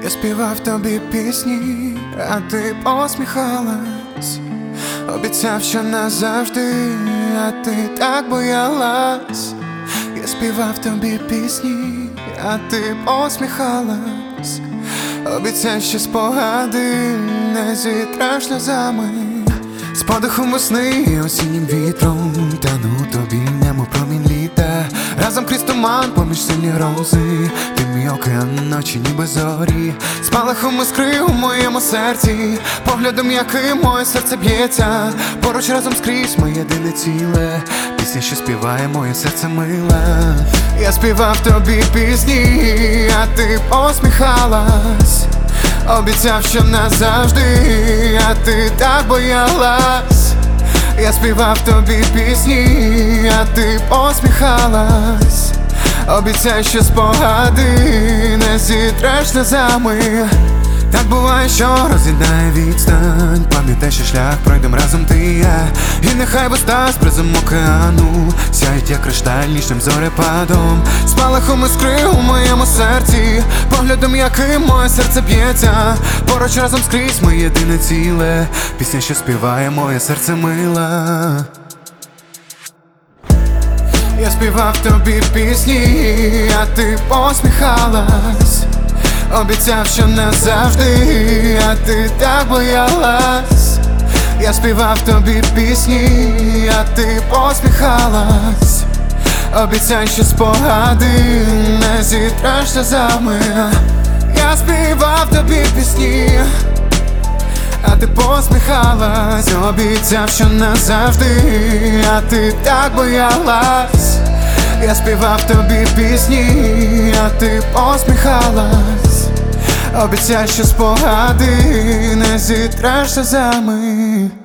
Я співав тобі пісні, а ти посміхалась. Обіцяв, що назавжди, а ти так боялась. Я співав тобі пісні, а ти посміхалась. Обіцяв, що спогади не зітреш сльозами. З подихом весни, осіннім вітром тану тобі нему промінь літа. Разом крізь туман поміж сильні рози, ти мій океан ночі ніби зорі. Спалахом іскри у моєму серці, поглядом яким моє серце б'ється. Поруч разом скрізь моє єдине ціле, пісня, що співає моє серце мила. Я співав тобі пісні, а ти посміхалась. Обіцяв, що назавжди, а ти так боялась. Я співав тобі пісні, а ти посміхалась. Обіцяй, що спогади не зітреш сльозами. Так буває, що роз'єднає відстань. Пам'ятай, що шлях пройдем разом ти і я. І нехай вуста з призом океану сяють, як кришталь нічним зорепадом. Спалахом іскри у моєму серці, поглядом яким моє серце б'ється. Поруч разом скрізь моє єдине ціле, пісня, що співає моє серце мила. Я співав тобі пісні, а ти посміхалась. Обіцяв, що назавжди, а ти так боялась. Я співав тобі пісні, а ти посміхалась. Обіцяй, що спогади не зітреш сльозами. Я співав тобі пісні, а ти посміхалась. Обіцяв, що назавжди, а ти так боялась. Я співав тобі пісні, а ти посміхалась. Обіцяй, що спогади не зітреш сльозами.